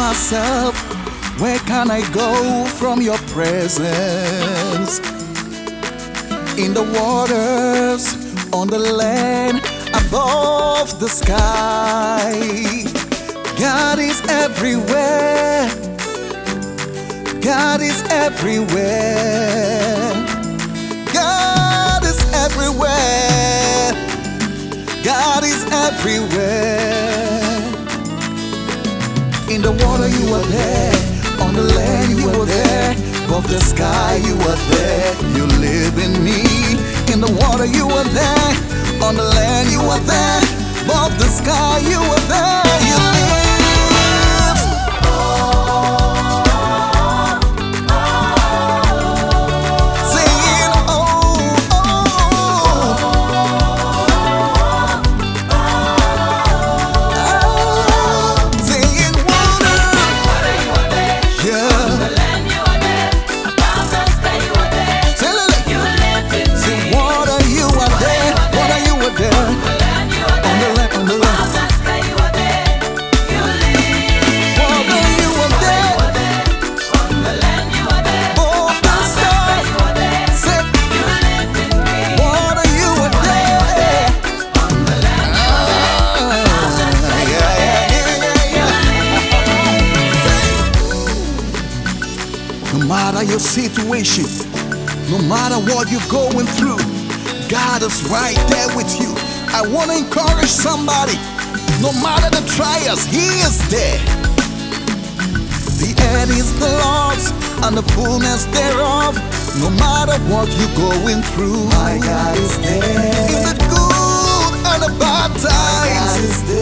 myself, where can I go from your presence? In the waters, on the land, above the sky, God is everywhere. God is everywhere. God is everywhere. God is everywhere. In the water you are there, on the land you are there, above the sky you are there. You live in me. In the water you are there, on the land you are there, above the sky you are there. You live. No matter your situation, no matter what you're going through, God is right there with you. I want to encourage somebody, no matter the trials, He is there. The earth is the Lord's and the fullness thereof. No matter what you're going through, my God is there. In the good and the bad times,